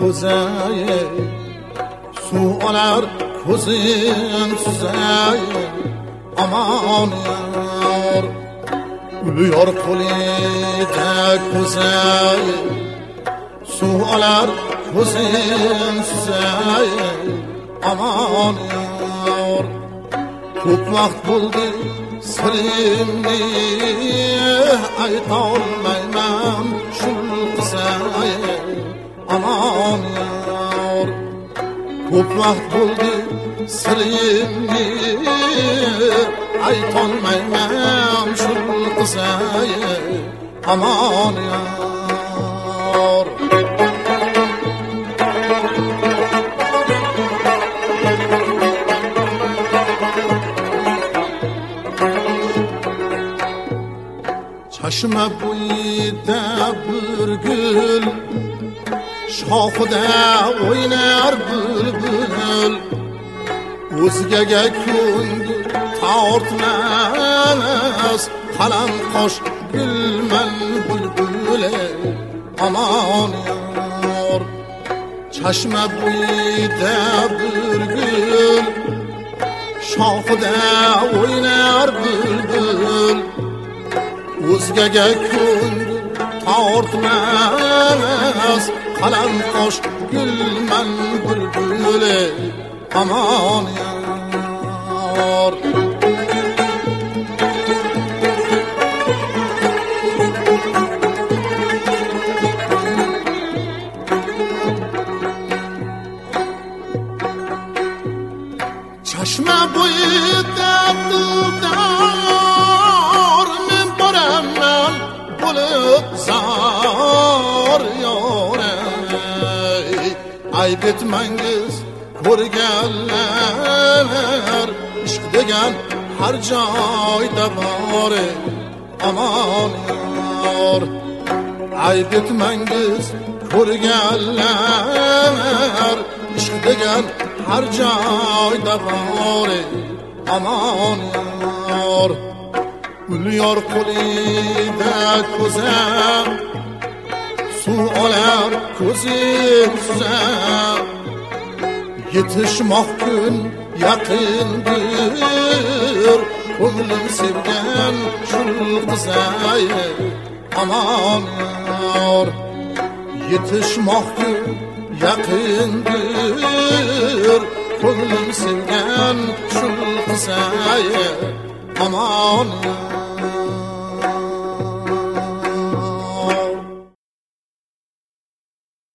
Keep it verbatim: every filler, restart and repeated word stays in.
ko'zayi suv olar ko'zim suzayi aman yor uluyor qo'lida ko'zayi suv olar ko'zim suzayi aman yor ko'p vaqt bo'ldi sirimni aytolmayman shul qisayi aman yor ko'p vaqt bo'ldi sirimni aytolmayman shul qisayi aman yor Çeşme bo'yida bir gül shoxida o'ynar bulbul o'zgaga ko'ngil tortmas qalam qosh gulman bulbul aman yor Çeşme bo'yida bir gül shoxida o'ynar bulbul o'zgaga ko'ngil tortmas qalam qosh gulman bulbul aman yor Çeşme bo'yida dildor men boraman bo'lib zor yorey ayb etmangiz ko'rganlar ishq degan har joyda bor aman yor ayb etmangiz ko'rganlar ishq degan har joyda bor aman yor uluyor qo'lida ko'zim suv olar ko'zim suzab yetishmoq kun yaqindir ko'nglim sevgan shul qizayi aman yor yetishmoq kun yaqindir ko'nglim sevgan shul qizayi aman yor